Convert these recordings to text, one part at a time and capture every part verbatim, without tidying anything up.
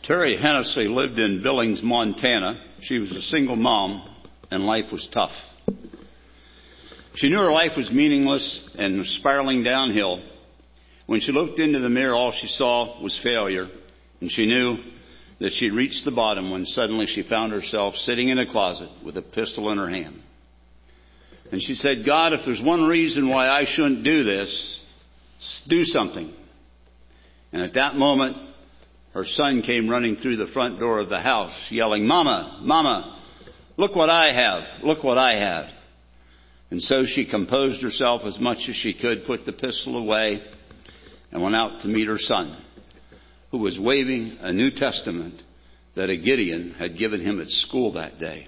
Terry Hennessy lived in Billings, Montana. She was a single mom, and life was tough. She knew her life was meaningless and was spiraling downhill. When she looked into the mirror, all she saw was failure, and she knew that she'd reached the bottom when suddenly she found herself sitting in a closet with a pistol in her hand. And she said, "God, if there's one reason why I shouldn't do this, do something." And at that moment, her son came running through the front door of the house, yelling, "Mama, Mama, look what I have, look what I have." And so she composed herself as much as she could, put the pistol away, and went out to meet her son, who was waving a New Testament that a Gideon had given him at school that day.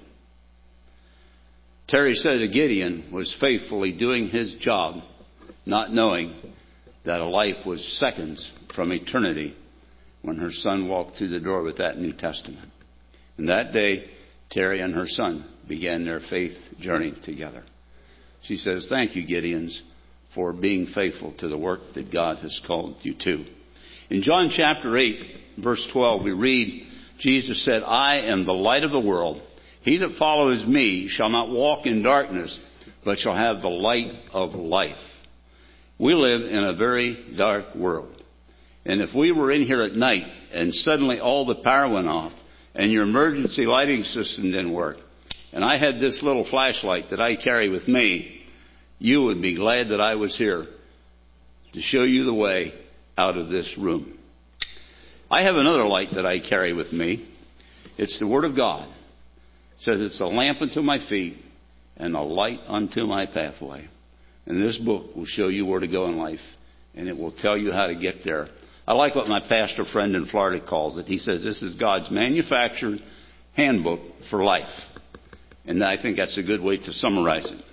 Terry said a Gideon was faithfully doing his job, not knowing that a life was seconds from eternity when her son walked through the door with that New Testament. And that day, Terry and her son began their faith journey together. She says, "Thank you, Gideons, for being faithful to the work that God has called you to." In John chapter eight, verse twelve, we read, Jesus said, "I am the light of the world. He that follows me shall not walk in darkness, but shall have the light of life." We live in a very dark world. And if we were in here at night and suddenly all the power went off and your emergency lighting system didn't work, and I had this little flashlight that I carry with me, you would be glad that I was here to show you the way out of this room. I have another light that I carry with me. It's the Word of God. It says it's a lamp unto my feet and a light unto my pathway. And this book will show you where to go in life, and it will tell you how to get there. I like what my pastor friend in Florida calls it. He says this is God's manufactured handbook for life. And I think that's a good way to summarize it.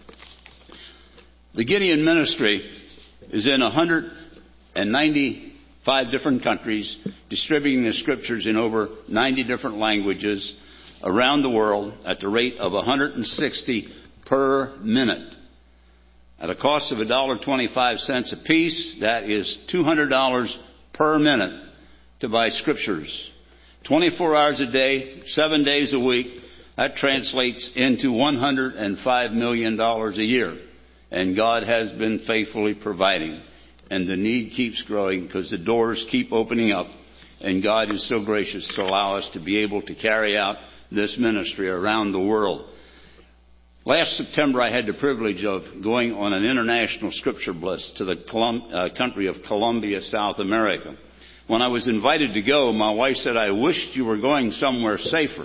The Gideon ministry is in one hundred ninety-five different countries, distributing the scriptures in over ninety different languages around the world at the rate of one hundred sixty per minute. At a cost of one dollar and twenty-five cents a piece, that is two hundred dollars per minute to buy scriptures. twenty-four hours a day, seven days a week, that translates into one hundred five million dollars a year. And God has been faithfully providing. And the need keeps growing because the doors keep opening up. And God is so gracious to allow us to be able to carry out this ministry around the world. Last September, I had the privilege of going on an international scripture blitz to the Colum- uh, country of Colombia, South America. When I was invited to go, my wife said, "I wished you were going somewhere safer."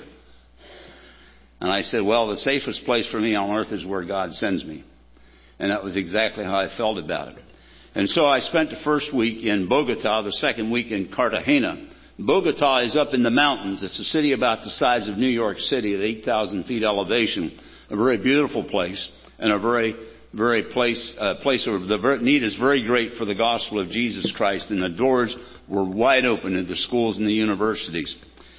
And I said, "Well, the safest place for me on earth is where God sends me." And that was exactly how I felt about it. And so I spent the first week in Bogota, the second week in Cartagena. Bogota is up in the mountains. It's a city about the size of New York City at eight thousand feet elevation. A very beautiful place, and a very, very place, uh, place where the need is very great for the gospel of Jesus Christ. And the doors were wide open in the schools and the universities.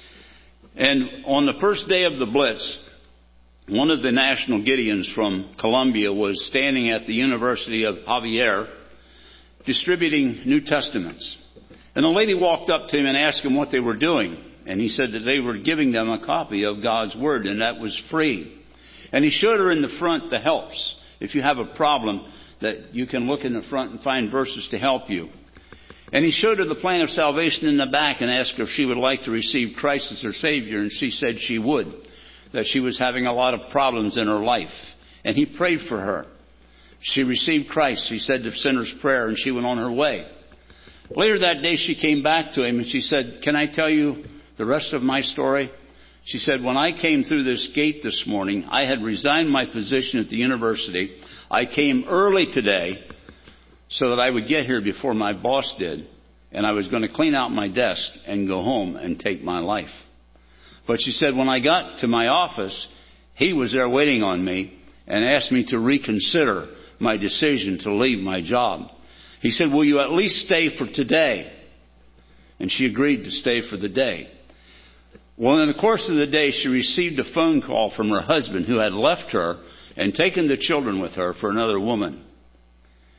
And on the first day of the Blitz, one of the national Gideons from Colombia was standing at the University of Javier distributing New Testaments. And a lady walked up to him and asked him what they were doing. And he said that they were giving them a copy of God's Word, and that was free. And he showed her in the front the helps. If you have a problem, that you can look in the front and find verses to help you. And he showed her the plan of salvation in the back and asked her if she would like to receive Christ as her Savior. And she said she would, that she was having a lot of problems in her life. And he prayed for her. She received Christ. He said the sinner's prayer, and she went on her way. Later that day, she came back to him and she said, "Can I tell you the rest of my story?" She said, "When I came through this gate this morning, I had resigned my position at the university. I came early today so that I would get here before my boss did. And I was going to clean out my desk and go home and take my life. But," she said, "when I got to my office, he was there waiting on me and asked me to reconsider my decision to leave my job. He said, 'Will you at least stay for today?' And she agreed to stay for the day. Well, in the course of the day, she received a phone call from her husband, who had left her and taken the children with her for another woman.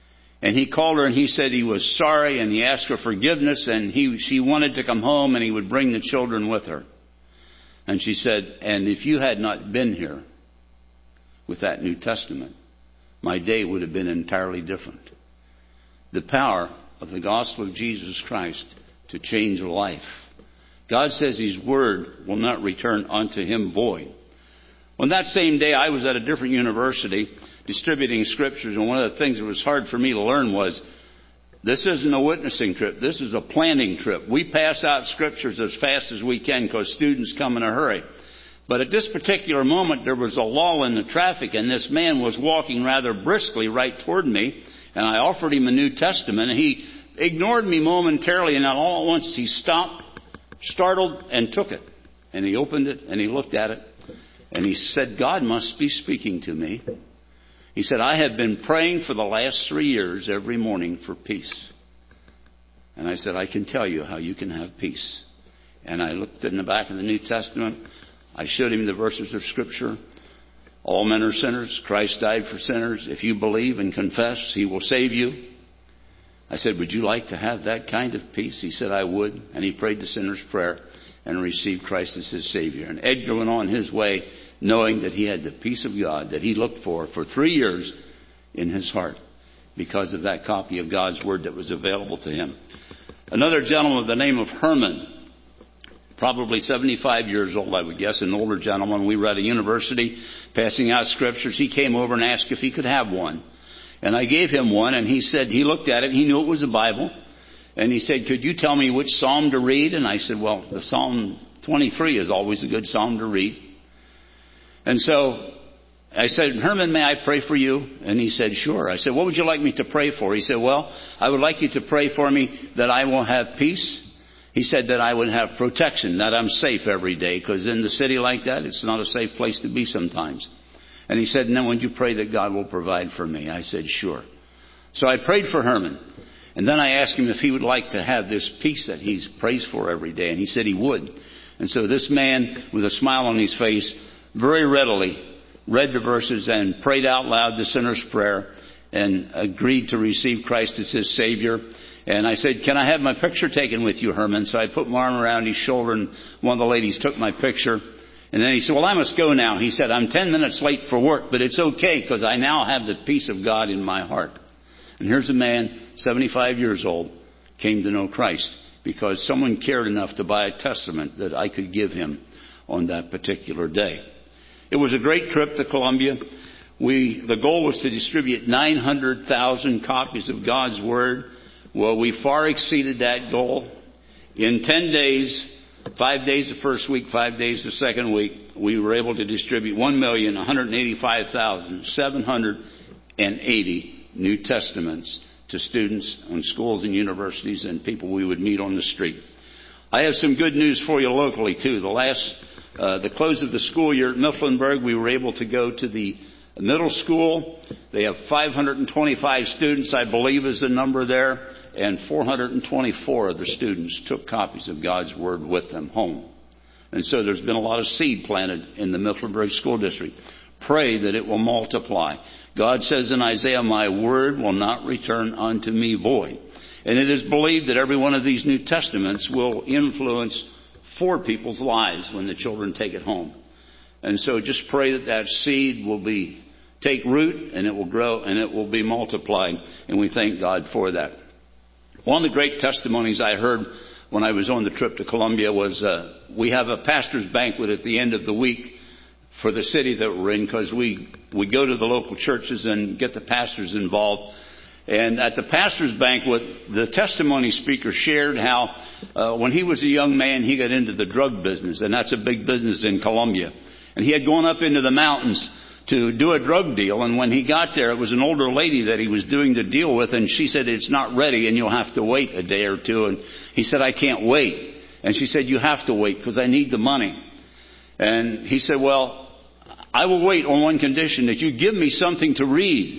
And he called her and he said he was sorry and he asked her forgiveness and he, she wanted to come home and he would bring the children with her. And she said, and if you had not been here with that New Testament, my day would have been entirely different. The power of the gospel of Jesus Christ to change a life. God says His word will not return unto Him void. On that same day, I was at a different university distributing scriptures, and one of the things that was hard for me to learn was, this isn't a witnessing trip. This is a planning trip. We pass out scriptures as fast as we can because students come in a hurry. But at this particular moment, there was a lull in the traffic, and this man was walking rather briskly right toward me, and I offered him a New Testament, and he ignored me momentarily, and then all at once he stopped, startled, and took it. And he opened it, and he looked at it, and he said, God must be speaking to me. He said, I have been praying for the last three years every morning for peace. And I said, I can tell you how you can have peace. And I looked in the back of the New Testament. I showed him the verses of Scripture. All men are sinners. Christ died for sinners. If you believe and confess, He will save you. I said, would you like to have that kind of peace? He said, I would. And he prayed the sinner's prayer and received Christ as his Savior. And Edgar went on his way knowing that he had the peace of God that he looked for for three years in his heart because of that copy of God's Word that was available to him. Another gentleman by the name of Herman, probably seventy-five years old, I would guess, an older gentleman. We were at a university passing out scriptures. He came over and asked if he could have one. And I gave him one, and he said, he looked at it, he knew it was a Bible. And he said, could you tell me which psalm to read? And I said, well, the Psalm twenty-three is always a good psalm to read. And so I said, Herman, may I pray for you? And he said, sure. I said, what would you like me to pray for? He said, well, I would like you to pray for me that I will have peace. He said that I would have protection, that I'm safe every day, because in the city like that, it's not a safe place to be sometimes. And he said, and then would you pray that God will provide for me? I said, sure. So I prayed for Herman. And then I asked him if he would like to have this peace that he prays for every day. And he said he would. And so this man, with a smile on his face, very readily read the verses and prayed out loud the sinner's prayer and agreed to receive Christ as his Savior. And I said, can I have my picture taken with you, Herman? So I put my arm around his shoulder and one of the ladies took my picture. And then he said, well, I must go now. He said, I'm ten minutes late for work, but it's okay because I now have the peace of God in my heart. And here's a man, seventy-five years old, came to know Christ because someone cared enough to buy a testament that I could give him on that particular day. It was a great trip to Columbia. We, the goal was to distribute nine hundred thousand copies of God's Word. Well, we far exceeded that goal. In ten days, five days the first week, five days the second week, we were able to distribute one million one hundred eighty-five thousand seven hundred eighty New Testaments to students on schools and universities and people we would meet on the street. I have some good news for you locally, too. The last Uh, the close of the school year at Mifflinburg, we were able to go to the middle school. They have five hundred twenty-five students, I believe is the number there, and four hundred twenty-four of the students took copies of God's Word with them home. And so there's been a lot of seed planted in the Mifflinburg School District. Pray that it will multiply. God says in Isaiah, my word will not return unto me void. And it is believed that every one of these New Testaments will influence four people's lives when the children take it home. And so just pray that that seed will be take root and it will grow and it will be multiplied. And we thank God for that. One of the great testimonies I heard when I was on the trip to Columbia was uh, we have a pastor's banquet at the end of the week for the city that we're in because we, we go to the local churches and get the pastors involved. And at the pastor's banquet, the testimony speaker shared how uh, when he was a young man, he got into the drug business. And that's a big business in Columbia. And he had gone up into the mountains to do a drug deal. And when he got there, it was an older lady that he was doing the deal with. And she said, it's not ready and you'll have to wait a day or two. And he said, I can't wait. And she said, you have to wait because I need the money. And he said, well, I will wait on one condition, that you give me something to read.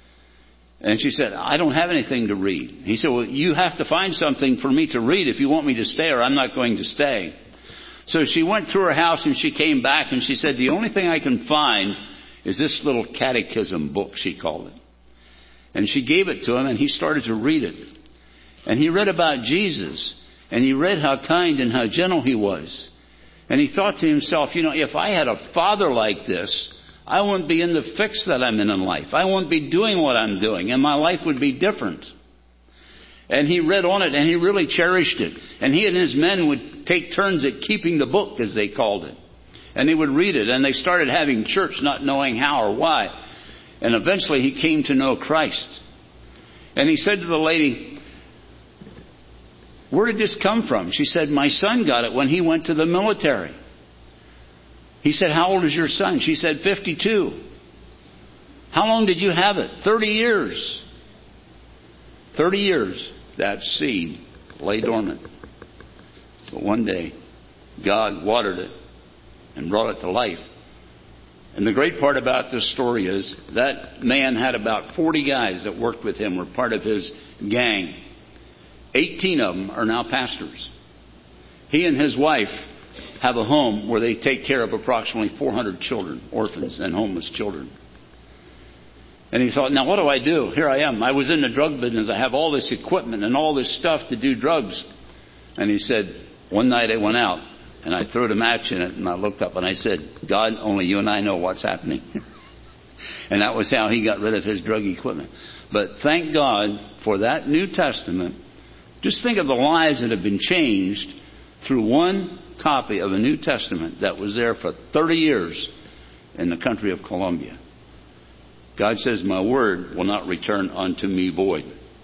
And she said, I don't have anything to read. He said, well, you have to find something for me to read if you want me to stay, or I'm not going to stay. So she went through her house and she came back and she said, the only thing I can find is this little catechism book, she called it. And she gave it to him, and he started to read it. And he read about Jesus, and he read how kind and how gentle he was. And he thought to himself, you know, if I had a father like this, I wouldn't be in the fix that I'm in in life. I wouldn't be doing what I'm doing, and my life would be different. And he read on it, and he really cherished it. And he and his men would take turns at keeping the book, as they called it. And they would read it, and they started having church, not knowing how or why. And eventually he came to know Christ. And he said to the lady, where did this come from? She said, my son got it when he went to the military. He said, how old is your son? She said, fifty-two. How long did you have it? thirty years. thirty years that seed lay dormant. But one day, God watered it and brought it to life. And the great part about this story is that man had about forty guys that worked with him, were part of his gang. eighteen of them are now pastors. He and his wife have a home where they take care of approximately four hundred children, orphans and homeless children. And he thought, now what do I do? Here I am. I was in the drug business. I have all this equipment and all this stuff to do drugs. And he said, one night I went out and I threw a match in it, and I looked up and I said, God, only you and I know what's happening. And that was how he got rid of his drug equipment. But thank God for that New Testament. Just think of the lives that have been changed through one copy of a New Testament that was there for thirty years in the country of Colombia. God says, my word will not return unto me void.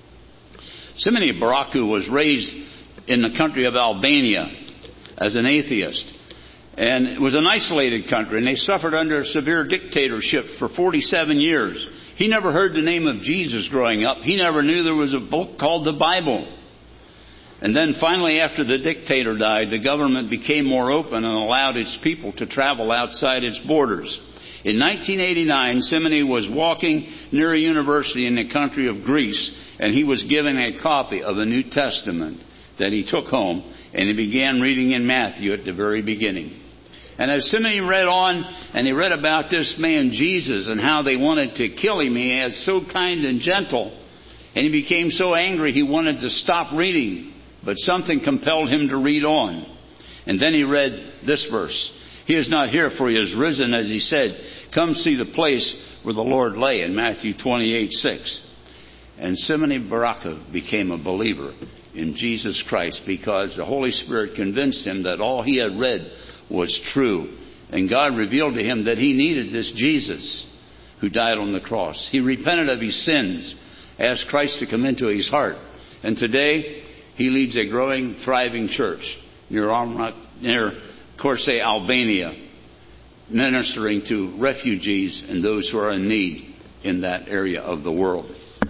Simone Baraku was raised in the country of Albania as an atheist. And it was an isolated country, and they suffered under a severe dictatorship for forty-seven years. He never heard the name of Jesus growing up. He never knew there was a book called the Bible. And then finally, after the dictator died, the government became more open and allowed its people to travel outside its borders. In nineteen eighty-nine, Simone was walking near a university in the country of Greece, and he was given a copy of the New Testament that he took home, and he began reading in Matthew at the very beginning. And as Simone read on, and he read about this man Jesus and how they wanted to kill him, he was so kind and gentle, and he became so angry he wanted to stop reading. But something compelled him to read on. And then he read this verse. He is not here, for he is risen, as he said. Come see the place where the Lord lay, in Matthew twenty-eight six. And Simone Baraku became a believer in Jesus Christ because the Holy Spirit convinced him that all he had read was true. And God revealed to him that he needed this Jesus who died on the cross. He repented of his sins, asked Christ to come into his heart. And today, he leads a growing, thriving church near, near Corse, Albania, ministering to refugees and those who are in need in that area of the world.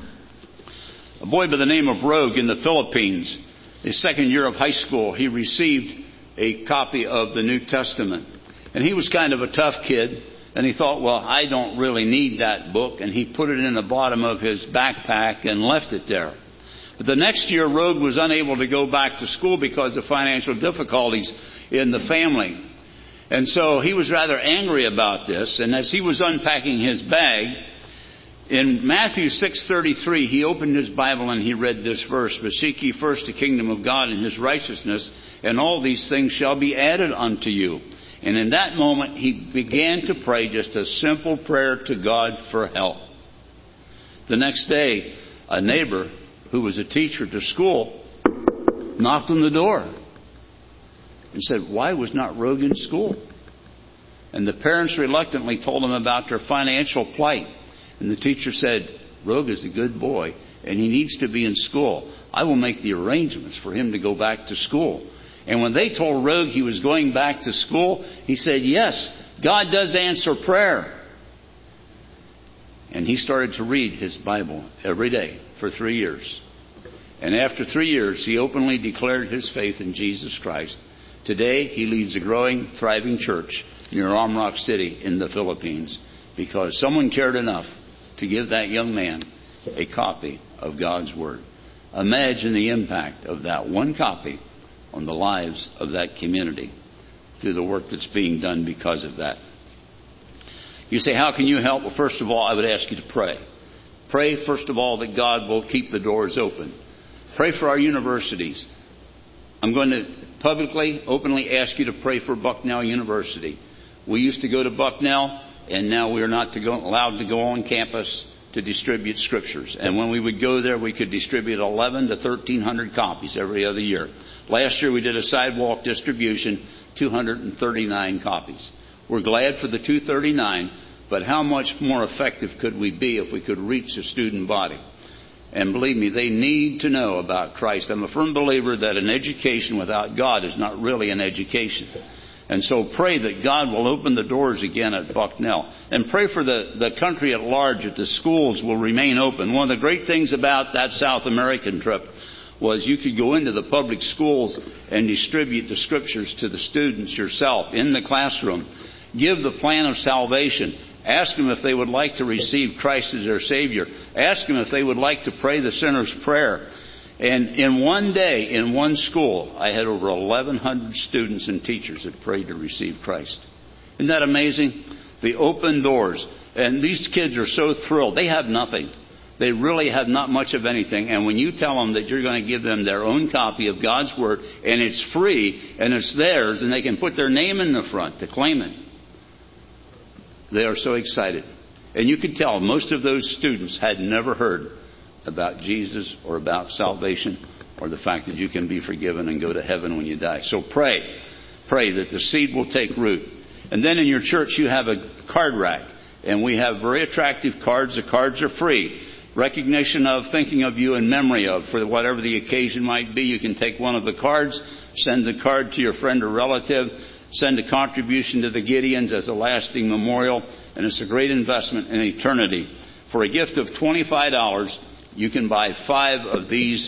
A boy by the name of Rogue in the Philippines, his second year of high school, he received a copy of the New Testament. And he was kind of a tough kid, and he thought, well, I don't really need that book. And he put it in the bottom of his backpack and left it there. But the next year, Rogue was unable to go back to school because of financial difficulties in the family. And so he was rather angry about this. And as he was unpacking his bag, in Matthew six thirty-three, he opened his Bible and he read this verse, but seek ye first the kingdom of God and his righteousness, and all these things shall be added unto you. And in that moment, he began to pray just a simple prayer to God for help. The next day, a neighbor who was a teacher to school knocked on the door and said, why was not Rogue in school? And the parents reluctantly told him about their financial plight. And the teacher said, Rogue is a good boy and he needs to be in school. I will make the arrangements for him to go back to school. And when they told Rogue he was going back to school, he said, yes, God does answer prayer. And he started to read his Bible every day for three years. And after three years, he openly declared his faith in Jesus Christ. Today, he leads a growing, thriving church near Amrock City in the Philippines because someone cared enough to give that young man a copy of God's Word. Imagine the impact of that one copy on the lives of that community through the work that's being done because of that. You say, how can you help? Well, first of all, I would ask you to pray. Pray, first of all, that God will keep the doors open. Pray for our universities. I'm going to publicly, openly ask you to pray for Bucknell University. We used to go to Bucknell, and now we are not to go, allowed to go on campus to distribute scriptures. And when we would go there, we could distribute eleven to thirteen hundred copies every other year. Last year we did a sidewalk distribution, two hundred thirty-nine copies. We're glad for the two hundred thirty-nine, but how much more effective could we be if we could reach the student body? And believe me, they need to know about Christ. I'm a firm believer that an education without God is not really an education. And so pray that God will open the doors again at Bucknell. And pray for the, the country at large, that the schools will remain open. One of the great things about that South American trip was you could go into the public schools and distribute the scriptures to the students yourself in the classroom. Give the plan of salvation. Ask them if they would like to receive Christ as their Savior. Ask them if they would like to pray the sinner's prayer. And in one day, in one school, I had over eleven hundred students and teachers that prayed to receive Christ. Isn't that amazing? The open doors. And these kids are so thrilled. They have nothing. They really have not much of anything. And when you tell them that you're going to give them their own copy of God's Word, and it's free, and it's theirs, and they can put their name in the front to claim it, they are so excited. And you could tell most of those students had never heard about Jesus or about salvation or the fact that you can be forgiven and go to heaven when you die. So pray. Pray that the seed will take root. And then in your church you have a card rack. And we have very attractive cards. The cards are free. Recognition of, thinking of you in memory of, for whatever the occasion might be. You can take one of the cards, send the card to your friend or relative, send a contribution to the Gideons as a lasting memorial, and it's a great investment in eternity. For a gift of twenty-five dollars, you can buy five of these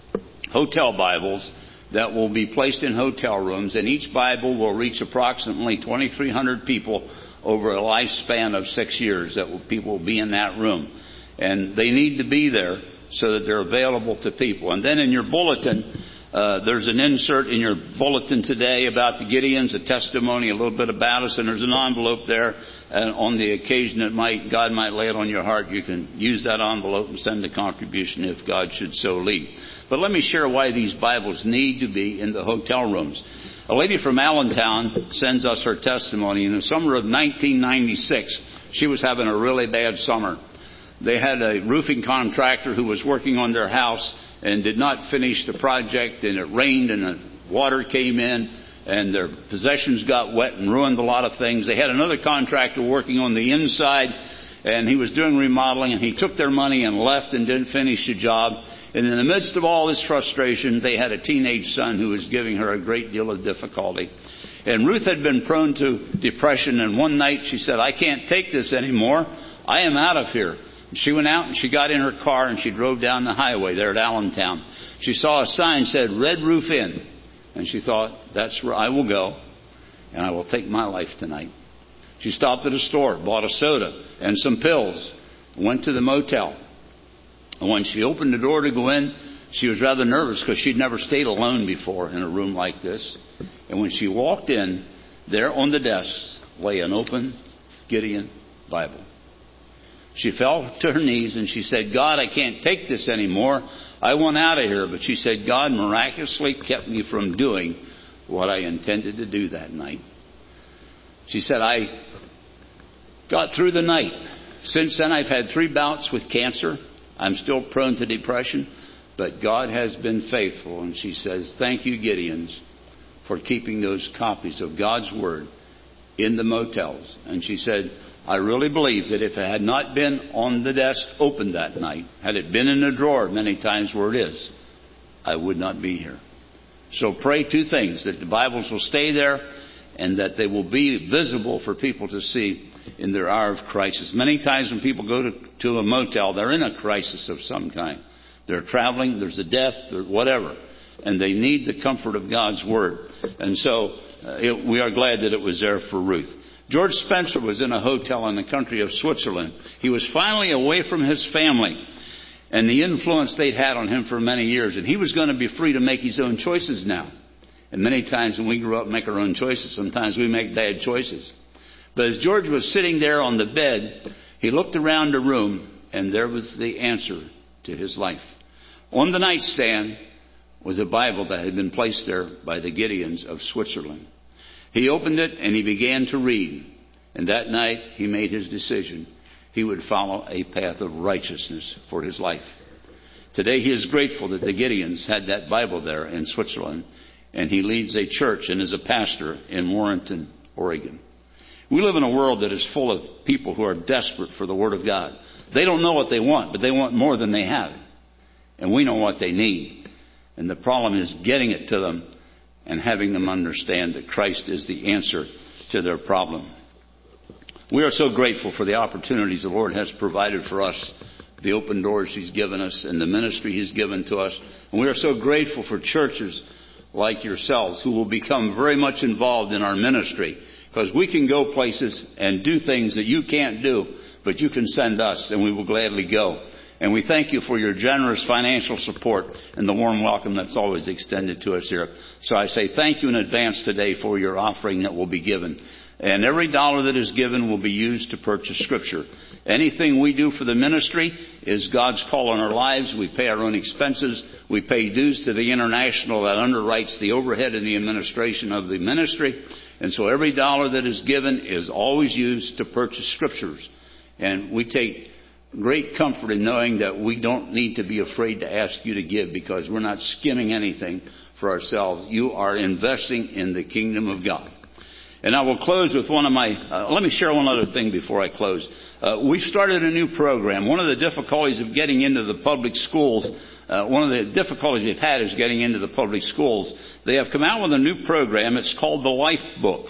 hotel Bibles that will be placed in hotel rooms, and each Bible will reach approximately twenty-three hundred people over a lifespan of six years that will, people will be in that room. And they need to be there so that they're available to people. And then in your bulletin, Uh, there's an insert in your bulletin today about the Gideons, a testimony, a little bit about us, and there's an envelope there. And on the occasion that might God might lay it on your heart, you can use that envelope and send a contribution if God should so lead. But let me share why these Bibles need to be in the hotel rooms. A lady from Allentown sends us her testimony. In the summer of nineteen ninety-six, she was having a really bad summer. They had a roofing contractor who was working on their house and did not finish the project, and it rained and the water came in and their possessions got wet and ruined a lot of things. They had another contractor working on the inside, and he was doing remodeling, and he took their money and left and didn't finish the job. And in the midst of all this frustration, they had a teenage son who was giving her a great deal of difficulty. And Ruth had been prone to depression, and one night she said, "I can't take this anymore. I am out of here." She went out and she got in her car and she drove down the highway there at Allentown. She saw a sign that said Red Roof Inn. And she thought, that's where I will go and I will take my life tonight. She stopped at a store, bought a soda and some pills, went to the motel. And when she opened the door to go in, she was rather nervous because she'd never stayed alone before in a room like this. And when she walked in, there on the desk lay an open Gideon Bible. She fell to her knees and she said, "God, I can't take this anymore. I want out of here." But she said, "God miraculously kept me from doing what I intended to do that night." She said, "I got through the night. Since then, I've had three bouts with cancer. I'm still prone to depression, but God has been faithful." And she says, "Thank you, Gideons, for keeping those copies of God's Word in the motels." And she said, "I really believe that if it had not been on the desk open that night, had it been in a drawer many times where it is, I would not be here." So pray two things: that the Bibles will stay there and that they will be visible for people to see in their hour of crisis. Many times when people go to, to a motel, they're in a crisis of some kind. They're traveling, there's a death, or whatever, and they need the comfort of God's Word. And so uh, it, we are glad that it was there for Ruth. George Spencer was in a hotel in the country of Switzerland. He was finally away from his family and the influence they'd had on him for many years. And he was going to be free to make his own choices now. And many times when we grow up and make our own choices, sometimes we make bad choices. But as George was sitting there on the bed, he looked around the room and there was the answer to his life. On the nightstand was a Bible that had been placed there by the Gideons of Switzerland. He opened it and he began to read. And that night he made his decision. He would follow a path of righteousness for his life. Today he is grateful that the Gideons had that Bible there in Switzerland. And he leads a church and is a pastor in Warrenton, Oregon. We live in a world that is full of people who are desperate for the Word of God. They don't know what they want, but they want more than they have. And we know what they need. And the problem is getting it to them and having them understand that Christ is the answer to their problem. We are so grateful for the opportunities the Lord has provided for us, the open doors He's given us, and the ministry He's given to us. And we are so grateful for churches like yourselves who will become very much involved in our ministry, because we can go places and do things that you can't do, but you can send us and we will gladly go. And we thank you for your generous financial support and the warm welcome that's always extended to us here. So I say thank you in advance today for your offering that will be given. And every dollar that is given will be used to purchase Scripture. Anything we do for the ministry is God's call on our lives. We pay our own expenses. We pay dues to the International that underwrites the overhead and the administration of the ministry. And so every dollar that is given is always used to purchase Scriptures. And we take great comfort in knowing that we don't need to be afraid to ask you to give, because we're not skimming anything for ourselves. You are investing in the kingdom of God. And I will close with one of my, uh, let me share one other thing before I close. Uh, we've started a new program. One of the difficulties of getting into the public schools, uh, one of the difficulties they've had is getting into the public schools. They have come out with a new program. It's called the Life Book.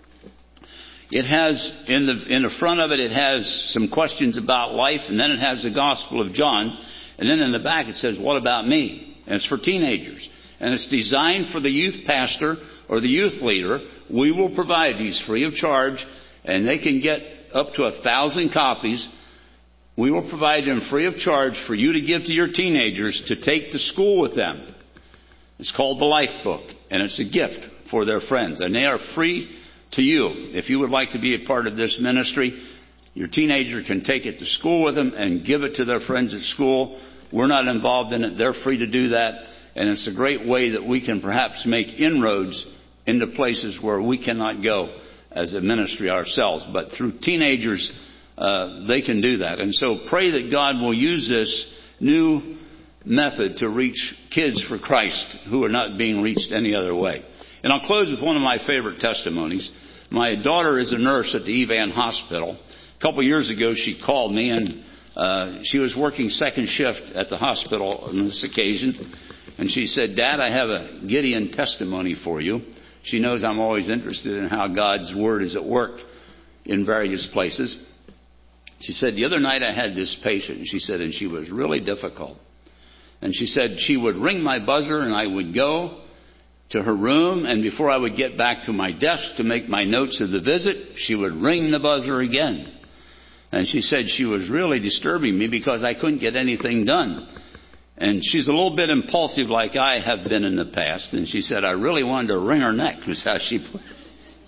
It has, in the, in the front of it, it has some questions about life, and then it has the Gospel of John, and then in the back it says, what about me? And it's for teenagers. And it's designed for the youth pastor or the youth leader. We will provide these free of charge, and they can get up to a thousand copies. We will provide them free of charge for you to give to your teenagers to take to school with them. It's called the Life Book, and it's a gift for their friends, and they are free to you. If you would like to be a part of this ministry, your teenager can take it to school with them and give it to their friends at school. We're not involved in it. They're free to do that. And it's a great way that we can perhaps make inroads into places where we cannot go as a ministry ourselves. But through teenagers, uh, they can do that. And so pray that God will use this new method to reach kids for Christ who are not being reached any other way. And I'll close with one of my favorite testimonies. My daughter is a nurse at the Evan Hospital. A couple of years ago, she called me, and uh, she was working second shift at the hospital on this occasion. And she said, Dad, I have a Gideon testimony for you. She knows I'm always interested in how God's Word is at work in various places. She said, the other night I had this patient, and she said, and she was really difficult. And she said she would ring my buzzer, and I would go to her room, and before I would get back to my desk to make my notes of the visit, she would ring the buzzer again. And she said she was really disturbing me because I couldn't get anything done. And she's a little bit impulsive like I have been in the past. And she said, I really wanted to wring her neck, was how she put it.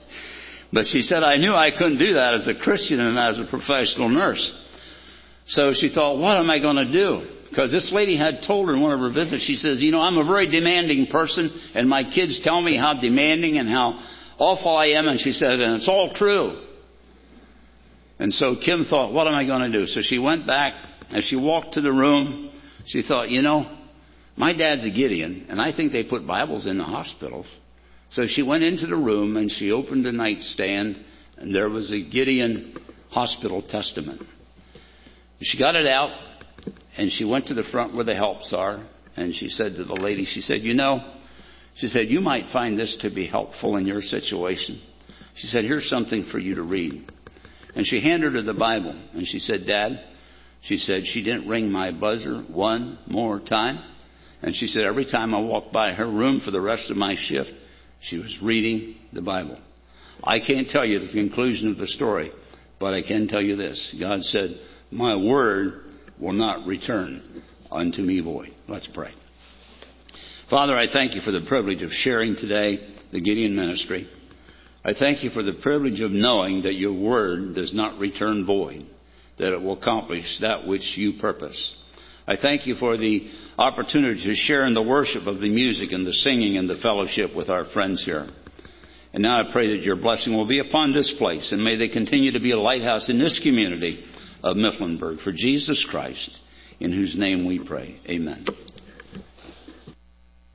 But she said, I knew I couldn't do that as a Christian and as a professional nurse. So she thought, what am I going to do? Because this lady had told her in one of her visits, she says, you know, I'm a very demanding person, and my kids tell me how demanding and how awful I am. And she said, and it's all true. And so Kim thought, what am I going to do? So she went back. As she walked to the room, she thought, you know, my dad's a Gideon, and I think they put Bibles in the hospitals. So she went into the room, and she opened the nightstand, and there was a Gideon Hospital Testament. She got it out, and she went to the front where the helps are, and she said to the lady, she said, you know, she said, you might find this to be helpful in your situation. She said, here's something for you to read. And she handed her the Bible, and she said, Dad, she said, she didn't ring my buzzer one more time. And she said, every time I walked by her room for the rest of my shift, she was reading the Bible. I can't tell you the conclusion of the story, but I can tell you this. God said, my word will not return unto me void. Let's pray. Father, I thank you for the privilege of sharing today the Gideon ministry. I thank you for the privilege of knowing that your word does not return void, that it will accomplish that which you purpose. I thank you for the opportunity to share in the worship of the music and the singing and the fellowship with our friends here. And now I pray that your blessing will be upon this place, and may they continue to be a lighthouse in this community of Mifflinburg for Jesus Christ, in whose name we pray. Amen.